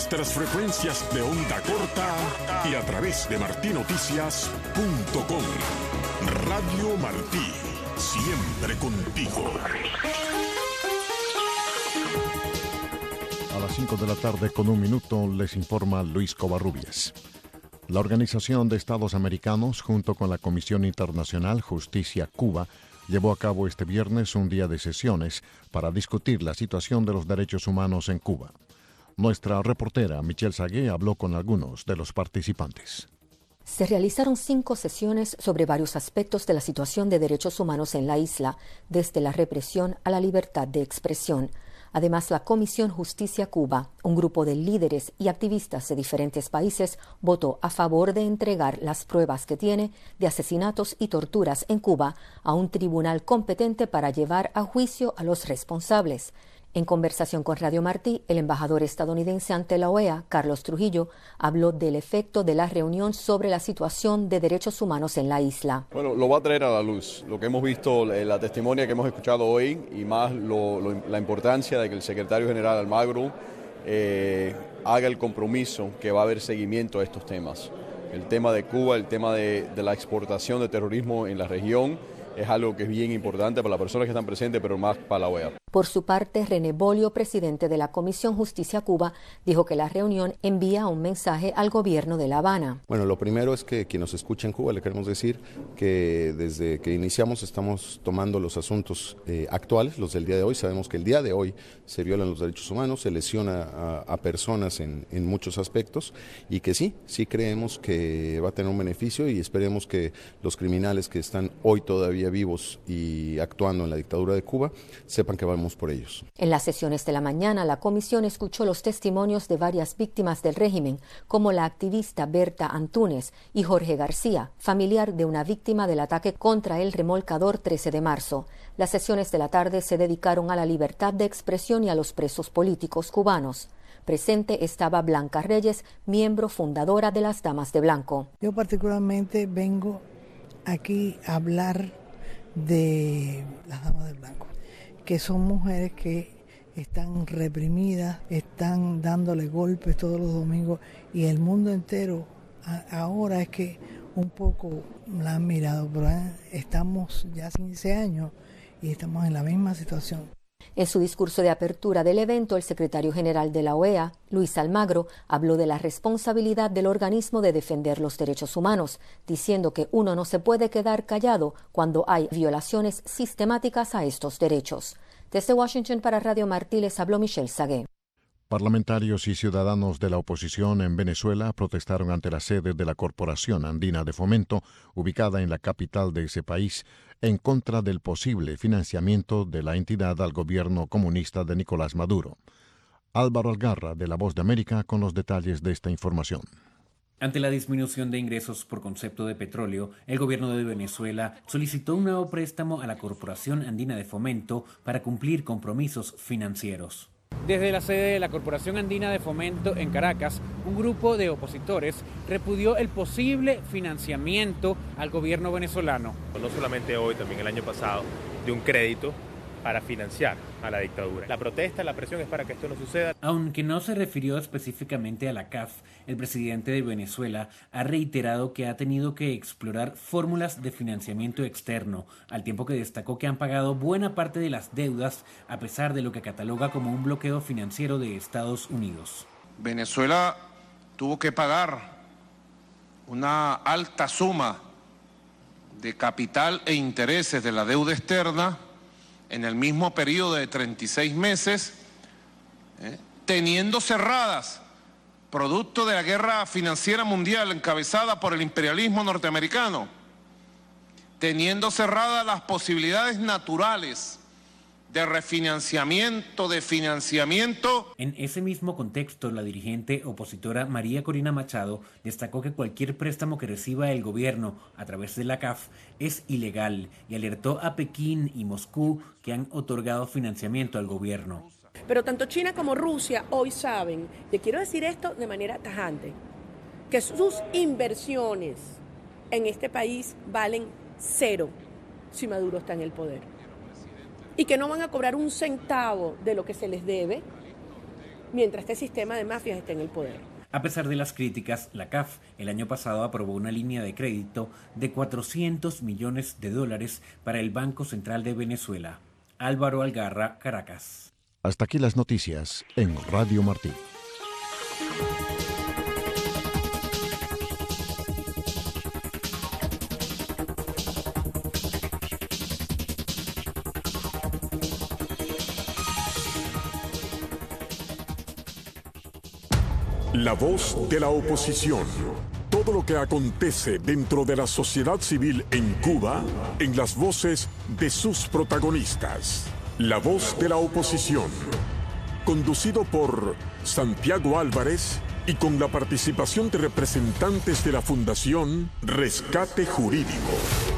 nuestras frecuencias de onda corta y a través de martinoticias.com. Radio Martí, siempre contigo. A las 5 de la tarde con 1 minuto les informa Luis Covarrubias. La Organización de Estados Americanos, junto con la Comisión Internacional Justicia Cuba, llevó a cabo este viernes un día de sesiones para discutir la situación de los derechos humanos en Cuba. Nuestra reportera Michelle Sagué habló con algunos de los participantes. Se realizaron 5 sesiones sobre varios aspectos de la situación de derechos humanos en la isla, desde la represión a la libertad de expresión. Además, la Comisión Justicia Cuba, un grupo de líderes y activistas de diferentes países, votó a favor de entregar las pruebas que tiene de asesinatos y torturas en Cuba a un tribunal competente para llevar a juicio a los responsables. En conversación con Radio Martí, el embajador estadounidense ante la OEA, Carlos Trujillo, habló del efecto de la reunión sobre la situación de derechos humanos en la isla. Bueno, lo va a traer a la luz. Lo que hemos visto, la testimonia que hemos escuchado hoy y más la importancia de que el secretario general Almagro haga el compromiso que va a haber seguimiento a estos temas. El tema de Cuba, el tema de la exportación de terrorismo en la región es algo que es bien importante para las personas que están presentes, pero más para la OEA. Por su parte, René Bolio, presidente de la Comisión Justicia Cuba, dijo que la reunión envía un mensaje al gobierno de La Habana. Bueno, lo primero es que quien nos escucha en Cuba le queremos decir que desde que iniciamos estamos tomando los asuntos actuales, los del día de hoy. Sabemos que el día de hoy se violan los derechos humanos, se lesiona a personas en muchos aspectos y que sí creemos que va a tener un beneficio y esperemos que los criminales que están hoy todavía vivos y actuando en la dictadura de Cuba sepan que vamos por ellos. En las sesiones de la mañana, la comisión escuchó los testimonios de varias víctimas del régimen, como la activista Berta Antúnez y Jorge García, familiar de una víctima del ataque contra el remolcador 13 de marzo. Las sesiones de la tarde se dedicaron a la libertad de expresión y a los presos políticos cubanos. Presente estaba Blanca Reyes, miembro fundadora de las Damas de Blanco. Yo particularmente vengo aquí a hablar de las Damas de Blanco, que son mujeres que están reprimidas, están dándole golpes todos los domingos y el mundo entero ahora es que un poco la han mirado, pero estamos ya 15 años y estamos en la misma situación. En su discurso de apertura del evento, el secretario general de la OEA, Luis Almagro, habló de la responsabilidad del organismo de defender los derechos humanos, diciendo que uno no se puede quedar callado cuando hay violaciones sistemáticas a estos derechos. Desde Washington para Radio Martí les habló Michelle Sagué. Parlamentarios y ciudadanos de la oposición en Venezuela protestaron ante la sede de la Corporación Andina de Fomento, ubicada en la capital de ese país, en contra del posible financiamiento de la entidad al gobierno comunista de Nicolás Maduro. Álvaro Algarra, de La Voz de América, con los detalles de esta información. Ante la disminución de ingresos por concepto de petróleo, el gobierno de Venezuela solicitó un nuevo préstamo a la Corporación Andina de Fomento para cumplir compromisos financieros. Desde la sede de la Corporación Andina de Fomento en Caracas, un grupo de opositores repudió el posible financiamiento al gobierno venezolano. No solamente hoy, también el año pasado, de un crédito para financiar a la dictadura. La protesta, la presión es para que esto no suceda. Aunque no se refirió específicamente a la CAF, el presidente de Venezuela ha reiterado que ha tenido que explorar fórmulas de financiamiento externo, al tiempo que destacó que han pagado buena parte de las deudas a pesar de lo que cataloga como un bloqueo financiero de Estados Unidos. Venezuela tuvo que pagar una alta suma de capital e intereses de la deuda externa en el mismo periodo de 36 meses, teniendo cerradas, producto de la guerra financiera mundial encabezada por el imperialismo norteamericano, teniendo cerradas las posibilidades naturales de refinanciamiento, de financiamiento. En ese mismo contexto, la dirigente opositora María Corina Machado destacó que cualquier préstamo que reciba el gobierno a través de la CAF es ilegal y alertó a Pekín y Moscú que han otorgado financiamiento al gobierno. Pero tanto China como Rusia hoy saben, y quiero decir esto de manera tajante, que sus inversiones en este país valen cero si Maduro está en el poder. Y que no van a cobrar un centavo de lo que se les debe mientras este sistema de mafias esté en el poder. A pesar de las críticas, la CAF el año pasado aprobó una línea de crédito de $400 millones para el Banco Central de Venezuela. Álvaro Algarra, Caracas. Hasta aquí las noticias en Radio Martí. La voz de la oposición. Todo lo que acontece dentro de la sociedad civil en Cuba, en las voces de sus protagonistas. La voz de la oposición. Conducido por Santiago Álvarez y con la participación de representantes de la Fundación Rescate Jurídico.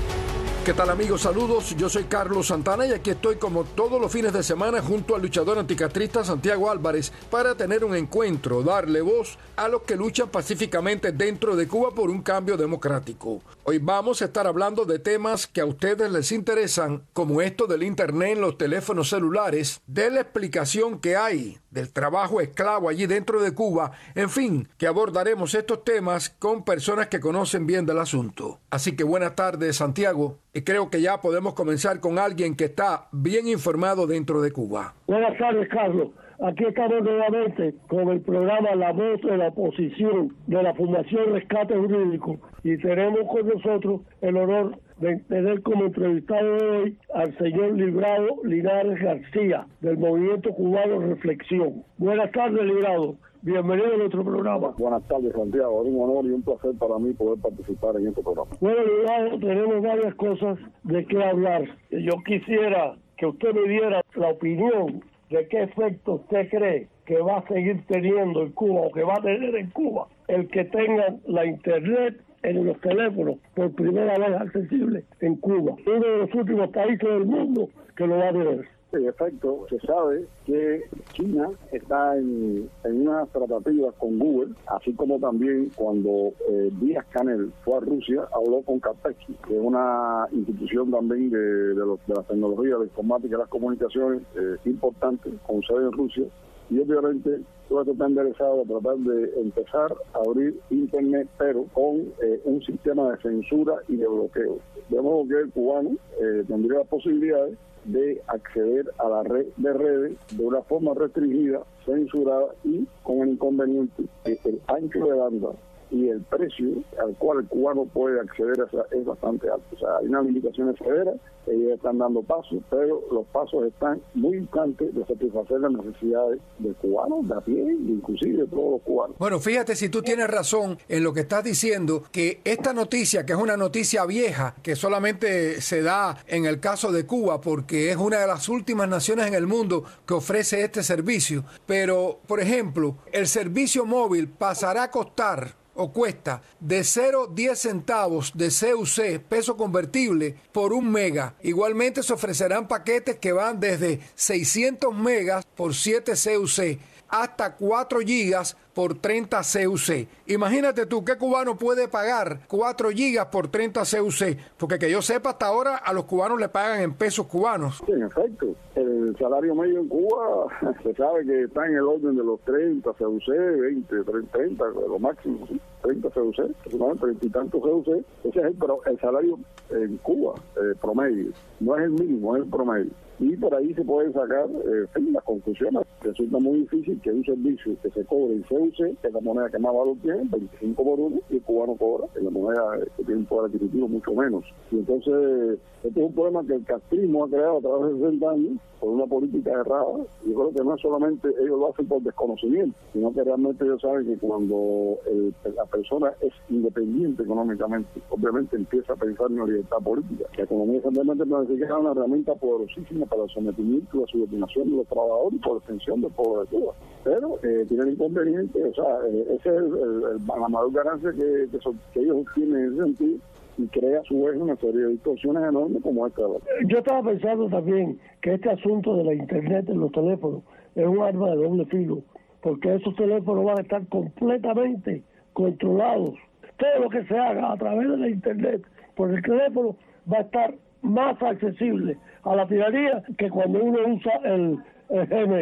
¿Qué tal, amigos? Saludos, yo soy Carlos Santana y aquí estoy como todos los fines de semana junto al luchador anticastrista Santiago Álvarez para tener un encuentro, darle voz a los que luchan pacíficamente dentro de Cuba por un cambio democrático. Hoy vamos a estar hablando de temas que a ustedes les interesan, como esto del internet en los teléfonos celulares, de la explicación que hay del trabajo esclavo allí dentro de Cuba, en fin, que abordaremos estos temas con personas que conocen bien del asunto. Así que buenas tardes, Santiago. Y creo que ya podemos comenzar con alguien que está bien informado dentro de Cuba. Buenas tardes, Carlos. Aquí estamos nuevamente con el programa La Voz de la Oposición de la Fundación Rescate Jurídico y tenemos con nosotros el honor de tener como entrevistado de hoy al señor Librado Linares García del Movimiento Cubano Reflexión. Buenas tardes, Librado. Bienvenido a nuestro programa. Buenas tardes, Santiago. Es un honor y un placer para mí poder participar en este programa. Bueno, Librado, tenemos varias cosas de qué hablar. Yo quisiera que usted me diera la opinión de qué efecto usted cree que va a seguir teniendo en Cuba o que va a tener en Cuba el que tengan la internet en los teléfonos por primera vez accesible en Cuba. Uno de los últimos países del mundo que lo va a tener. En efecto, se sabe que China está en unas tratativas con Google, así como también cuando Díaz-Canel fue a Rusia, habló con Kaspersky, que es una institución también de las tecnologías, de la informática y las comunicaciones importante, con sede en Rusia, y obviamente todo esto está enderezado a tratar de empezar a abrir Internet, pero con un sistema de censura y de bloqueo. De modo que el cubano tendría las posibilidades de acceder a la red de redes de una forma restringida, censurada y con el inconveniente que el ancho de banda y el precio al cual el cubano puede acceder es bastante alto. O sea, hay unas limitaciones severas, ellos están dando pasos, pero los pasos están muy distantes de satisfacer las necesidades del cubano, de a pie, inclusive de todos los cubanos. Bueno, fíjate si tú tienes razón en lo que estás diciendo, que esta noticia, que es una noticia vieja, que solamente se da en el caso de Cuba, porque es una de las últimas naciones en el mundo que ofrece este servicio, pero, por ejemplo, el servicio móvil pasará a costar o cuesta de 0.10 centavos de CUC, peso convertible, por 1 mega. Igualmente se ofrecerán paquetes que van desde 600 megas por 7 CUC hasta 4 gigas por 30 CUC. Imagínate tú, ¿qué cubano puede pagar 4 gigas por 30 CUC? Porque que yo sepa, hasta ahora a los cubanos le pagan en pesos cubanos. Sí, en efecto. El salario medio en Cuba se sabe que está en el orden de los 30 CUC, 20, 30, lo máximo, ¿sí? 30 CUC, aproximadamente 30 y tantos CUC. Ese es el salario en Cuba promedio. No es el mínimo, es el promedio. Y por ahí se pueden sacar las conclusiones. Resulta muy difícil que un servicio que se cobre en CUC, que es la moneda que más valor tiene, 25 por 1, y el cubano cobra en la moneda que tiene un poder adquisitivo mucho menos. Y entonces, este es un problema que el castrismo ha creado a través de 60 años por una política errada. Yo creo que no es solamente ellos lo hacen por desconocimiento, sino que realmente ellos saben que cuando la persona es independiente económicamente, obviamente empieza a pensar en la libertad política. La economía simplemente es una herramienta poderosísima para el sometimiento y la subordinación de los trabajadores y por extensión del pueblo de Cuba. Pero tiene el inconveniente, o sea, esa es la mayor ganancia que ellos obtienen en ese sentido, y crea a su vez una serie de distorsiones enormes como esta. Yo estaba pensando también que este asunto de la internet en los teléfonos es un arma de doble filo, porque esos teléfonos van a estar completamente controlados. Todo lo que se haga a través de la internet por el teléfono va a estar más accesible a la tiranía que cuando uno usa el Gmail.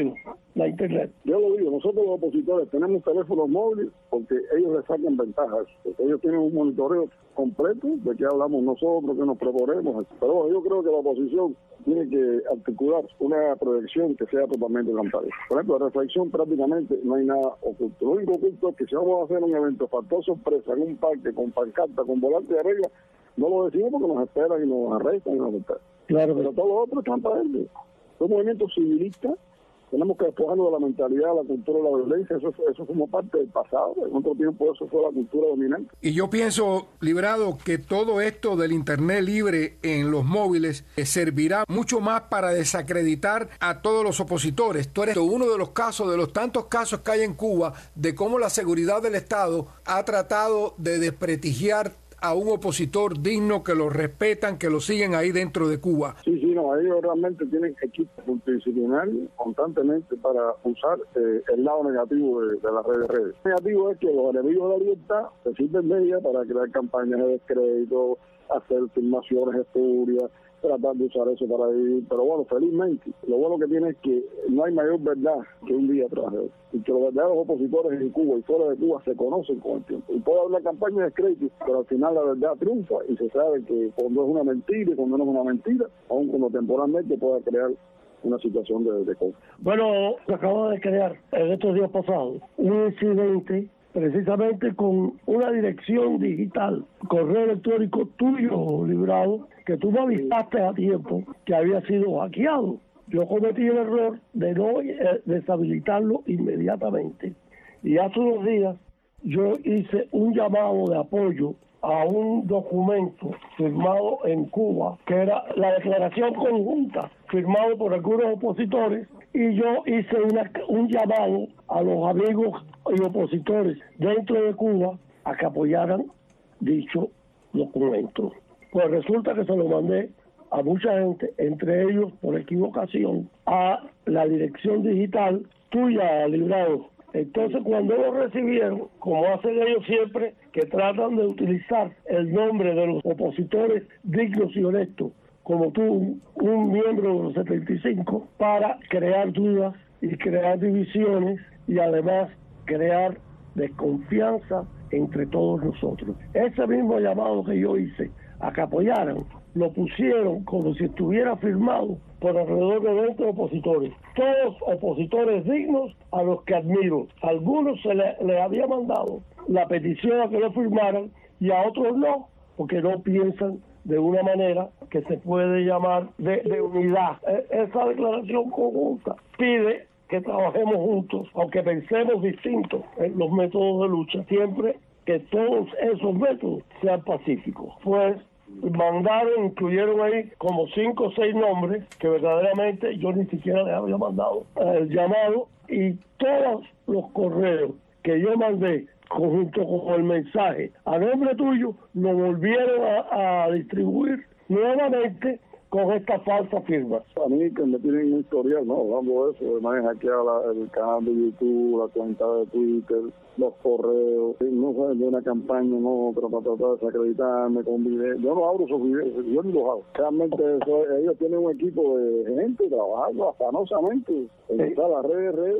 la internet. Yo lo digo, nosotros los opositores tenemos teléfonos móviles porque ellos les sacan ventajas, porque ellos tienen un monitoreo completo de qué hablamos nosotros, qué nos proponemos. Pero bueno, yo creo que la oposición tiene que articular una proyección que sea totalmente transparente. Por ejemplo, la reflexión prácticamente no hay nada oculto. Lo único oculto es que si vamos a hacer un evento factor sorpresa en un parque con pancarta, con volante de regla, no lo decimos porque nos esperan y nos arrestan y nos esperan. Claro, pero todo lo otro es transparente. Son movimientos civilistas. Tenemos que despojarnos de la mentalidad, la cultura de la violencia. Eso formó parte del pasado. En otro tiempo eso fue la cultura dominante. Y yo pienso, Librado, que todo esto del Internet libre en los móviles servirá mucho más para desacreditar a todos los opositores. Tú eres uno de los casos, de los tantos casos que hay en Cuba, de cómo la seguridad del Estado ha tratado de desprestigiar a un opositor digno, que lo respetan, que lo siguen ahí dentro de Cuba. Sí, no, ellos realmente tienen equipos multidisciplinarios constantemente para usar el lado negativo de las redes. El negativo es que los enemigos de la libertad se sirven de ella para crear campañas de descrédito, hacer filmaciones espurias, tratar de usar eso para ir. Pero bueno, felizmente, lo bueno que tiene es que no hay mayor verdad que un día tras de otro. Y que los verdaderos opositores en Cuba y fuera de Cuba se conocen con el tiempo. Y puede haber una campaña de descrédito, pero al final la verdad triunfa y se sabe que cuando es una mentira y cuando no es una mentira, aun cuando temporalmente pueda crear una situación de conflicto. Bueno, se acaba de crear en estos días pasados un incidente precisamente con una dirección digital, correo electrónico tuyo, Librado, que tú no avisaste a tiempo que había sido hackeado. Yo cometí el error de no deshabilitarlo inmediatamente. Y hace unos días yo hice un llamado de apoyo a un documento firmado en Cuba, que era la declaración conjunta, firmado por algunos opositores, y yo hice un llamado a los amigos y opositores dentro de Cuba a que apoyaran dicho documento. Pues resulta que se lo mandé a mucha gente, entre ellos, por equivocación, a la dirección digital tuya, Librado. Entonces, cuando lo recibieron, como hacen ellos siempre, que tratan de utilizar el nombre de los opositores dignos y honestos, como tú, un miembro de los 75, para crear dudas y crear divisiones y además crear desconfianza entre todos nosotros. Ese mismo llamado que yo hice a que apoyaran, lo pusieron como si estuviera firmado por alrededor de 20 opositores, todos opositores dignos a los que admiro. A algunos se les había mandado la petición a que lo firmaran y a otros no, porque no piensan de una manera que se puede llamar de unidad. Esa declaración conjunta pide que trabajemos juntos, aunque pensemos distintos en los métodos de lucha, siempre que todos esos métodos sean pacíficos. Pues mandaron, incluyeron ahí como 5 o 6 nombres que verdaderamente yo ni siquiera les había mandado el llamado, y todos los correos que yo mandé junto con el mensaje a nombre tuyo lo volvieron a distribuir nuevamente con esta falsa firma. A mí que me tienen un historial, ¿no? Hablando de eso, de manejar aquí el canal de YouTube, la cuenta de Twitter, los correos, no saben de una campaña, no, pero para tratar de desacreditarme con videos. Yo no abro esos videos, yo ni los hago. Realmente ellos tienen un equipo de gente trabajando afanosamente en las redes,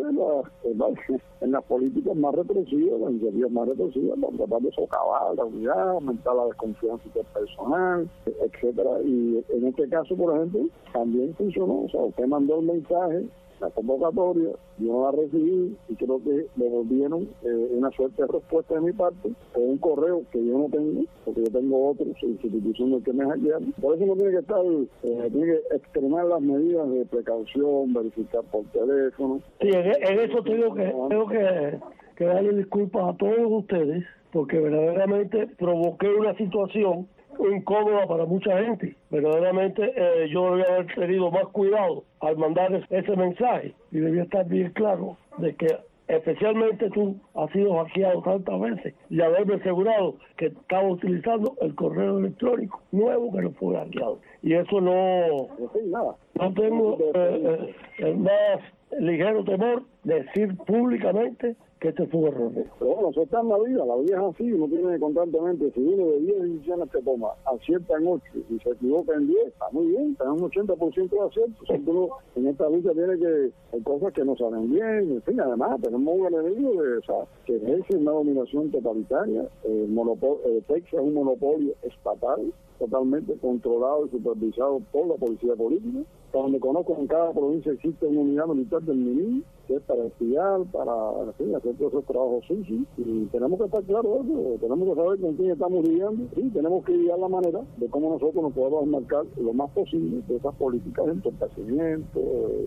en las políticas más represivas, las iniciativas más represivas, tratar de socavar la unidad, aumentar la desconfianza interpersonal, etcétera. Y en este caso, por ejemplo, también funcionó. O sea, usted mandó el mensaje, la convocatoria, yo no la recibí y creo que me volvieron una suerte de respuesta de mi parte con un correo que yo no tengo, porque yo tengo otros instituciones que me hackearon. Por eso no tiene que estar, tiene que extremar las medidas de precaución, verificar por teléfono. Sí, en eso tengo que darle disculpas a todos ustedes, porque verdaderamente provoqué una situación incómoda para mucha gente. Verdaderamente yo debía haber tenido más cuidado al mandar ese mensaje y debía estar bien claro de que especialmente tú has sido hackeado tantas veces y haberme asegurado que estaba utilizando el correo electrónico nuevo que no fue hackeado. Y eso no tengo el más ligero temor de decir públicamente que este fue un error. Pero bueno, eso está en la vida es así, uno tiene constantemente, si uno de 10 decisiones que toma, acierta en 8 y se equivoca en 10, está muy bien, está en un 80% de acierto. O sea, uno en esta lucha tiene que, hay cosas que no salen bien, en fin, además tenemos un enemigo que ejerce una dominación totalitaria, Texas es un monopolio estatal, totalmente controlado y supervisado por la policía política. Para donde conozco, en cada provincia existe una unidad militar del MINI, que es para estudiar, para hacer todos esos trabajos sucios. Y tenemos que estar claros de eso, tenemos que saber con quién estamos lidiando y tenemos que idear la manera de cómo nosotros nos podemos enmarcar lo más posible de esas políticas de entorpecimiento,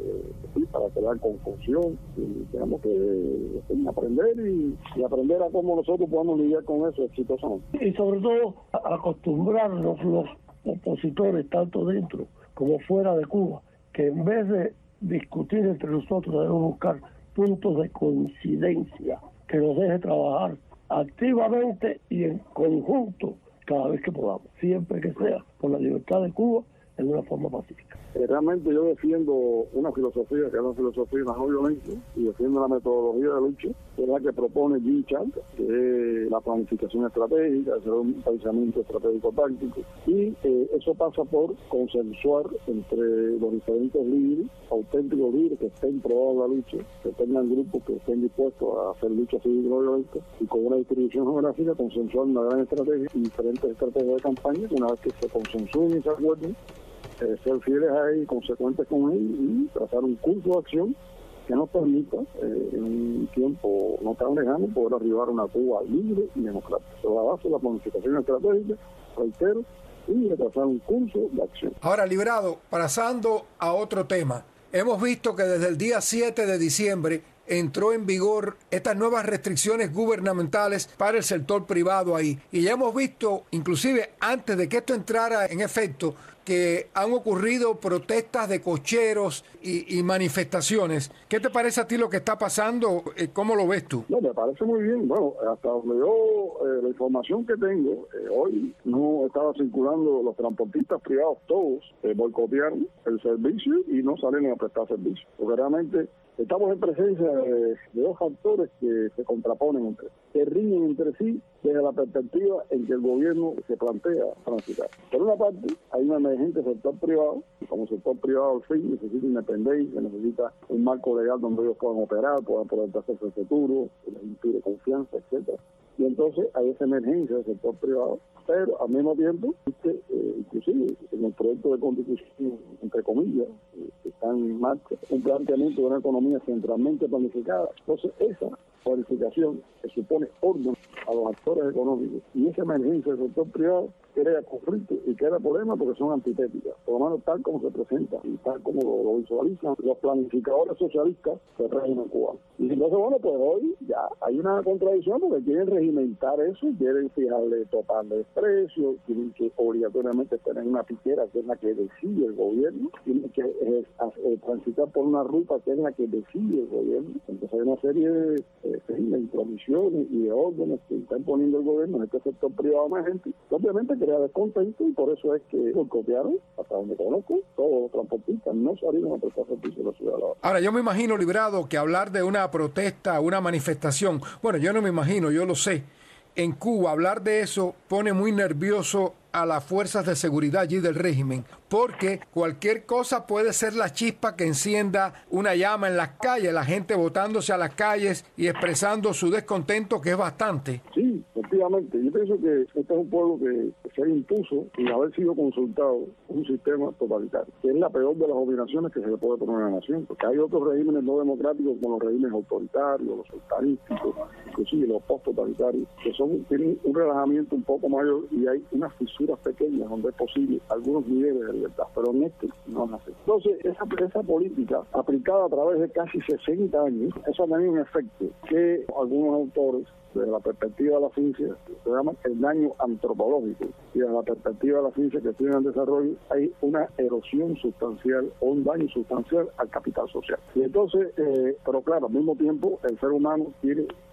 para crear confusión. Y tenemos que aprender y aprender a cómo nosotros podemos lidiar con eso exitosamente. Y sobre todo, acostumbrarnos los opositores, tanto dentro como fuera de Cuba, que en vez de discutir entre nosotros debemos buscar puntos de coincidencia que nos deje trabajar activamente y en conjunto cada vez que podamos, siempre que sea por la libertad de Cuba en una forma pacífica. Realmente yo defiendo una filosofía que es la filosofía de la no violencia y defiendo la metodología de lucha, que es la que propone Jim Chang, que es la planificación estratégica, hacer un pensamiento estratégico táctico, y eso pasa por consensuar entre los diferentes líderes, auténticos líderes que estén probados la lucha, que tengan grupos que estén dispuestos a hacer lucha civil no violenta, y con una distribución geográfica consensuar una gran estrategia y diferentes estrategias de campaña. Una vez que se consensúen y se acuerden, ser fieles a él y consecuentes con él y trazar un curso de acción que nos permita en un tiempo no tan lejano poder arribar a una Cuba libre y democrática. Sobre la base de la planificación estratégica, reitero, y de trazar un curso de acción. Ahora, Librado, pasando a otro tema, hemos visto que desde el día 7 de diciembre entró en vigor estas nuevas restricciones gubernamentales para el sector privado ahí. Y ya hemos visto, inclusive antes de que esto entrara en efecto, que han ocurrido protestas de cocheros y manifestaciones. ¿Qué te parece a ti lo que está pasando? ¿Cómo lo ves tú? No, me parece muy bien. Bueno, hasta donde yo, la información que tengo, hoy no estaba circulando, los transportistas privados todos boicotearon el servicio y no salieron a prestar servicio. Porque realmente estamos en presencia de dos factores que se contraponen que riñen entre sí desde la perspectiva en que el gobierno se plantea transitar. Por una parte, hay una emergente sector privado, como sector privado al fin necesita independencia, necesita un marco legal donde ellos puedan operar, puedan poder hacerse futuro, les inspire confianza, etcétera. Y entonces hay esa emergencia del sector privado, pero al mismo tiempo, inclusive en el proyecto de constitución, entre comillas, que está en marcha, un planteamiento de una economía centralmente planificada. Entonces esa planificación que supone orden a los actores económicos y esa emergencia del sector privado crea conflicto y crea problemas porque son antitéticas, por lo menos tal como se presentan y tal como lo visualizan los planificadores socialistas del régimen cubano. Y entonces, bueno, pues hoy ya hay una contradicción porque quieren regimentar eso, quieren fijarle, toparle precios, tienen que obligatoriamente tener una piquera que es la que decide el gobierno, tienen que transitar por una ruta que es la que decide el gobierno. Entonces hay una serie de intromisiones y de órdenes que está imponiendo el gobierno en este sector privado emergente. Obviamente crea descontento y por eso es que boicotearon, hasta donde conozco, todos los transportistas no salieron a prestar servicio a la ciudad. Ahora, yo me imagino, Librado, que hablar de una protesta, una manifestación, bueno, yo no me imagino, yo lo sé, en Cuba hablar de eso pone muy nervioso a las fuerzas de seguridad allí del régimen, porque cualquier cosa puede ser la chispa que encienda una llama en las calles, la gente botándose a las calles y expresando su descontento, que es bastante. Sí, efectivamente. Yo pienso que este es un pueblo que se impuso sin haber sido consultado un sistema totalitario, que es la peor de las obligaciones que se le puede poner a la nación, porque hay otros regímenes no democráticos como los regímenes autoritarios, los sultanísticos, inclusive los post-totalitarios, que tienen un relajamiento un poco mayor y hay unas fisuras pequeñas donde es posible algunos niveles de libertad, pero en este no es así. Entonces, esa política aplicada a través de casi 60 años, eso ha tenido un efecto que algunos autores, desde la perspectiva de la ciencia, se llama el daño antropológico, y desde la perspectiva de la ciencia que estudia el desarrollo, hay una erosión sustancial o un daño sustancial al capital social. Y entonces, pero claro, al mismo tiempo, el ser humano tiene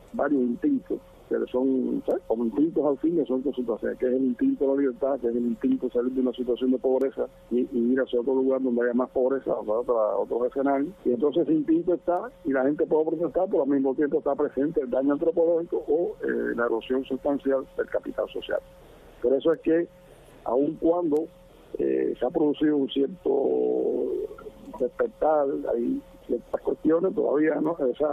varios instintos que son, ¿sabes?, como instintos al fin, son situaciones, que es el instinto de la libertad, que es el instinto de salir de una situación de pobreza y ir hacia otro lugar donde haya más pobreza, o sea, otros escenarios. Y entonces ese instinto está, y la gente puede protestar, pero al mismo tiempo está presente el daño antropológico o la erosión sustancial del capital social. Por eso es que, aun cuando se ha producido un cierto despertar, hay ciertas cuestiones todavía no, o sea,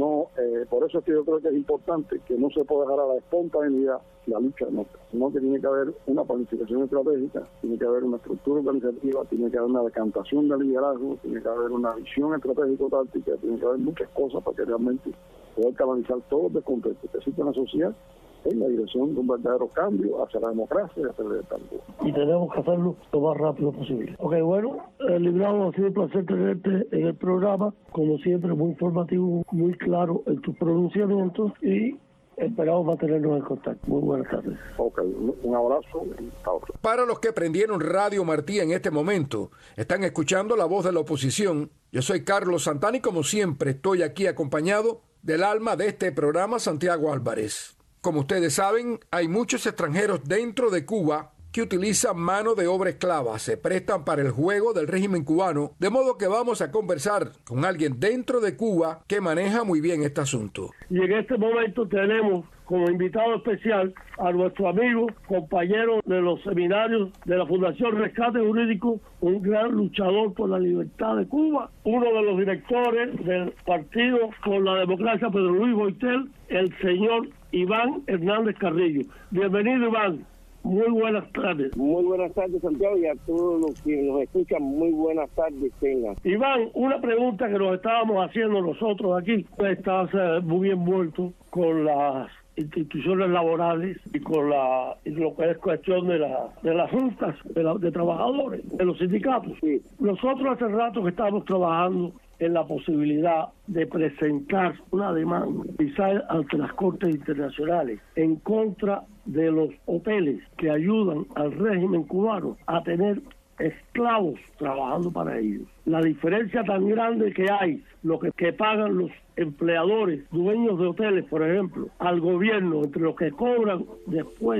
por eso es que yo creo que es importante que no se puede dejar a la espontaneidad la lucha, sino que tiene que haber una planificación estratégica, tiene que haber una estructura organizativa, tiene que haber una decantación de liderazgo, tiene que haber una visión estratégico-táctica, tiene que haber muchas cosas para que realmente poder canalizar todos los descontentos que existe en la sociedad en la dirección de un verdadero cambio hacia la democracia y hacia la libertad. Y tenemos que hacerlo lo más rápido posible. Ok, bueno, Librado, ha sido un placer tenerte en el programa, como siempre, muy informativo, muy claro en tus pronunciamientos y esperamos mantenernos en contacto. Muy buenas tardes. Ok, un abrazo. Para los que prendieron Radio Martí en este momento, están escuchando La Voz de la Oposición. Yo soy Carlos Santana y como siempre estoy aquí acompañado del alma de este programa, Santiago Álvarez. Como ustedes saben, hay muchos extranjeros dentro de Cuba que utilizan mano de obra esclava, se prestan para el juego del régimen cubano, de modo que vamos a conversar con alguien dentro de Cuba que maneja muy bien este asunto. Y en este momento tenemos como invitado especial a nuestro amigo, compañero de los seminarios de la Fundación Rescate Jurídico, un gran luchador por la libertad de Cuba, uno de los directores del Partido por la Democracia, Pedro Luis Boitel, el señor Iván Hernández Carrillo. Bienvenido, Iván. Muy buenas tardes. Muy buenas tardes, Santiago, y a todos los que nos escuchan, muy buenas tardes tengan. Iván, una pregunta que nos estábamos haciendo nosotros aquí. Estás muy envuelto con las instituciones laborales y con lo que es cuestión de las juntas de trabajadores, de los sindicatos. Sí. Nosotros hace rato que estamos trabajando en la posibilidad de presentar una demanda, quizás ante las Cortes Internacionales, en contra de los hoteles que ayudan al régimen cubano a tener esclavos trabajando para ellos. La diferencia tan grande que hay, lo que pagan los empleadores, dueños de hoteles, por ejemplo, al gobierno, entre lo que cobran después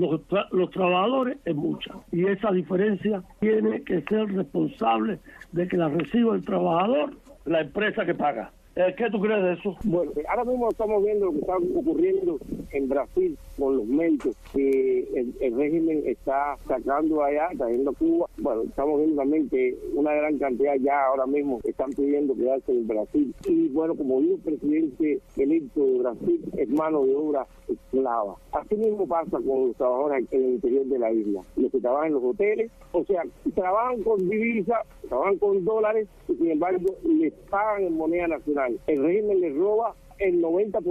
los trabajadores, es mucha. Y esa diferencia tiene que ser responsable de que la reciba el trabajador, la empresa que paga. ¿Qué tú crees de eso? Bueno, ahora mismo estamos viendo lo que está ocurriendo en Brasil con los médicos, que el régimen está sacando allá, trayendo a Cuba. Bueno, estamos viendo también que una gran cantidad ya ahora mismo están pidiendo quedarse en Brasil. Y bueno, como dijo el presidente electo de Brasil, es mano de obra esclava. Así mismo pasa con los trabajadores en el interior de la isla. Los que trabajan en los hoteles, o sea, trabajan con divisas, trabajan con dólares, y sin embargo les pagan en moneda nacional. El régimen les roba el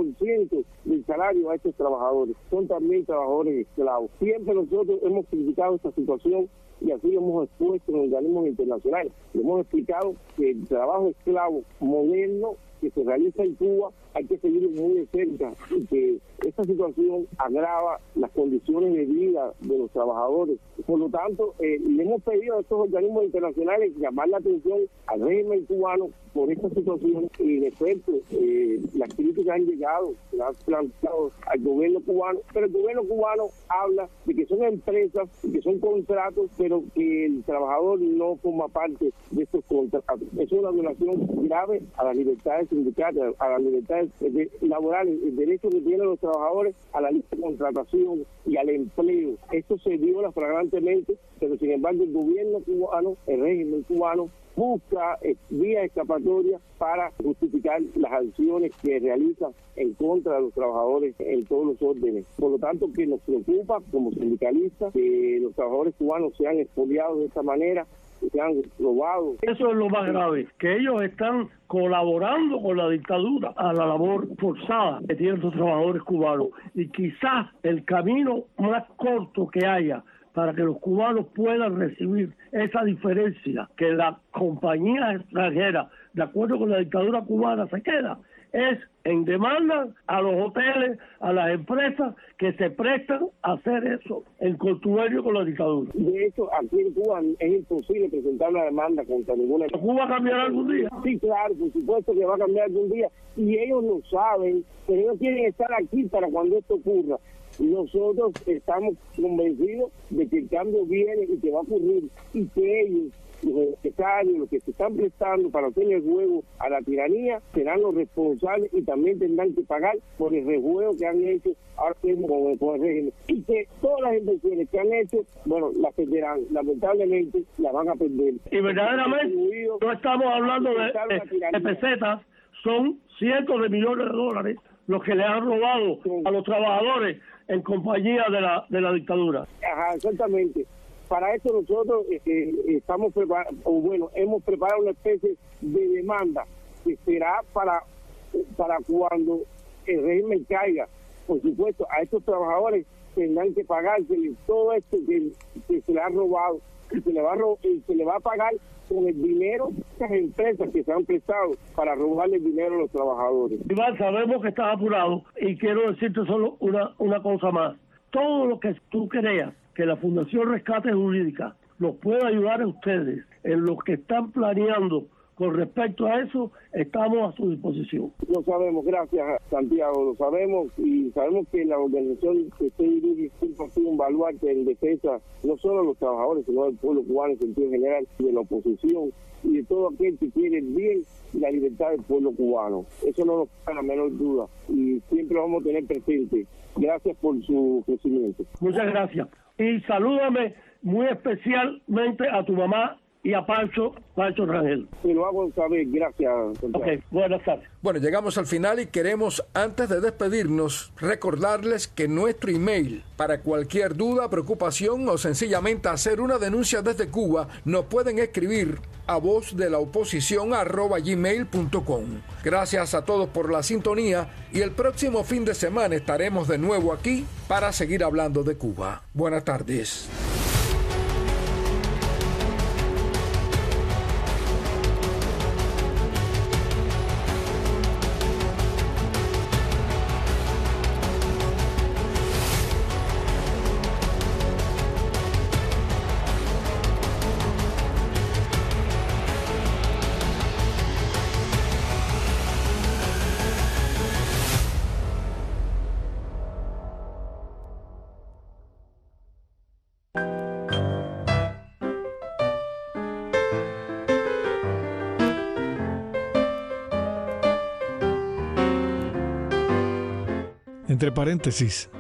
90% del salario a estos trabajadores. Son también trabajadores esclavos. Siempre nosotros hemos criticado esta situación y así lo hemos expuesto en organismos internacionales. Le hemos explicado que el trabajo esclavo moderno que se realiza en Cuba hay que seguirlo muy de cerca y que esta situación agrava las condiciones de vida de los trabajadores. Por lo tanto, le hemos pedido a estos organismos internacionales llamar la atención al régimen cubano por esta situación y de efecto las críticas han llegado, se han planteado al gobierno cubano, pero el gobierno cubano habla de que son empresas y que son contratos, pero que el trabajador no forma parte de estos contratos. Es una violación grave a las libertades sindicales, a las libertades laborales, el derecho que tienen los trabajadores a la libre contratación y al empleo. Esto se viola flagrantemente, pero sin embargo el gobierno cubano, el régimen cubano, busca vías escapatorias para justificar las acciones que realiza en contra de los trabajadores en todos los órdenes. Por lo tanto, que nos preocupa como sindicalistas que los trabajadores cubanos sean expoliados de esta manera, que sean robados. Eso es lo más grave, que ellos están colaborando con la dictadura a la labor forzada que tienen los trabajadores cubanos. Y quizás el camino más corto que haya para que los cubanos puedan recibir esa diferencia que la compañía extranjera, de acuerdo con la dictadura cubana, se queda, es en demanda a los hoteles, a las empresas que se prestan a hacer eso en contubernio con la dictadura. De hecho, aquí en Cuba es imposible presentar una demanda contra ninguna. ¿Cuba cambiará algún día? Sí, claro, por supuesto que va a cambiar algún día, y ellos lo saben, pero ellos quieren estar aquí para cuando esto ocurra. Nosotros estamos convencidos de que el cambio viene y que va a ocurrir, y que ellos, los empresarios, los que se están prestando para hacer el juego a la tiranía, serán los responsables y también tendrán que pagar por el rejuego que han hecho ahora mismo con el régimen. Y que todas las inversiones que han hecho, bueno, las perderán, lamentablemente las van a perder. Y verdaderamente no estamos hablando de pesetas, son cientos de millones de dólares los que le han robado a los trabajadores en compañía de la dictadura. Ajá, exactamente. Para eso nosotros estamos hemos preparado una especie de demanda que será para cuando el régimen caiga. Por supuesto, a estos trabajadores tendrán que pagarse todo esto que se le ha robado, y se le va a pagar con el dinero de estas empresas que se han prestado para robarle el dinero a los trabajadores. Iván, sabemos que estás apurado y quiero decirte solo una cosa más. Todo lo que tú creas que la Fundación Rescate Jurídica los pueda ayudar a ustedes en lo que están planeando con respecto a eso, estamos a su disposición. Lo sabemos, gracias Santiago, lo sabemos, y sabemos que la organización que usted dirige siempre ha sido un baluarte en defensa no solo de los trabajadores, sino del pueblo cubano en sentido general, y de la oposición, y de todo aquel que quiere el bien y la libertad del pueblo cubano. Eso no nos cabe la menor duda, y siempre lo vamos a tener presente. Gracias por su crecimiento. Muchas gracias. Y salúdame muy especialmente a tu mamá y a Pancho Rangel. Se lo hago saber, gracias. Ok, buenas tardes. Bueno, llegamos al final y queremos, antes de despedirnos, recordarles que nuestro email para cualquier duda, preocupación o sencillamente hacer una denuncia desde Cuba, nos pueden escribir a vozdelaoposición@gmail.com. Gracias a todos por la sintonía, y el próximo fin de semana estaremos de nuevo aquí para seguir hablando de Cuba. Buenas tardes. Entre paréntesis,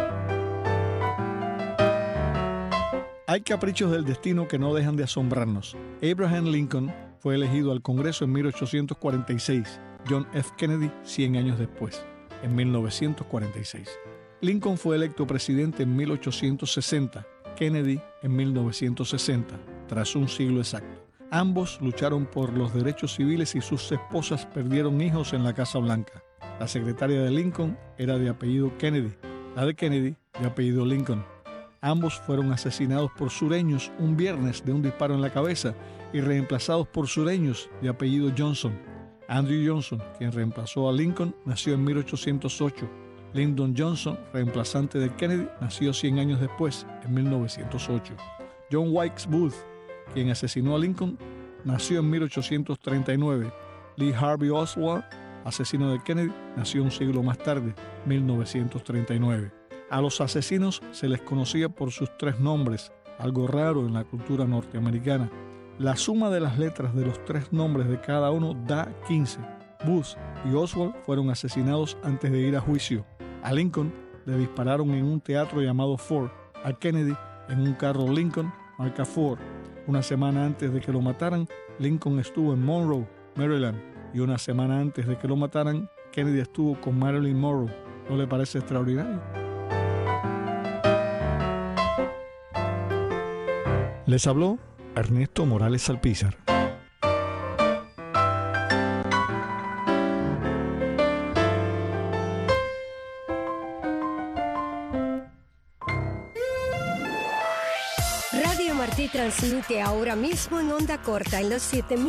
hay caprichos del destino que no dejan de asombrarnos. Abraham Lincoln fue elegido al Congreso en 1846, John F. Kennedy 100 años después, en 1946. Lincoln fue electo presidente en 1860, Kennedy en 1960, tras un siglo exacto. Ambos lucharon por los derechos civiles y sus esposas perdieron hijos en la Casa Blanca. La secretaria de Lincoln era de apellido Kennedy, la de Kennedy de apellido Lincoln. Ambos fueron asesinados por sureños un viernes de un disparo en la cabeza y reemplazados por sureños de apellido Johnson. Andrew Johnson, quien reemplazó a Lincoln, nació en 1808. Lyndon Johnson, reemplazante de Kennedy, nació 100 años después, en 1908. John Wilkes Booth, quien asesinó a Lincoln, nació en 1839. Lee Harvey Oswald, asesino de Kennedy, nació un siglo más tarde, 1939. A los asesinos se les conocía por sus 3 nombres, algo raro en la cultura norteamericana. La suma de las letras de los 3 nombres de cada uno da 15. Booth y Oswald fueron asesinados antes de ir a juicio. A Lincoln le dispararon en un teatro llamado Ford. A Kennedy en un carro Lincoln marca Ford. Una semana antes de que lo mataran, Lincoln estuvo en Monroe, Maryland. Y una semana antes de que lo mataran, Kennedy estuvo con Marilyn Monroe. ¿No le parece extraordinario? Les habló Ernesto Morales Alpizar. Radio Martí transmite ahora mismo en onda corta en los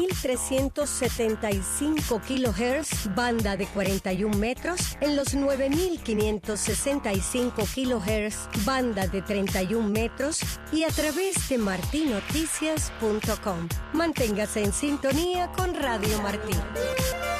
7.375 kHz, banda de 41 metros, en los 9.565 kHz, banda de 31 metros y a través de martinoticias.com. Manténgase en sintonía con Radio Martí.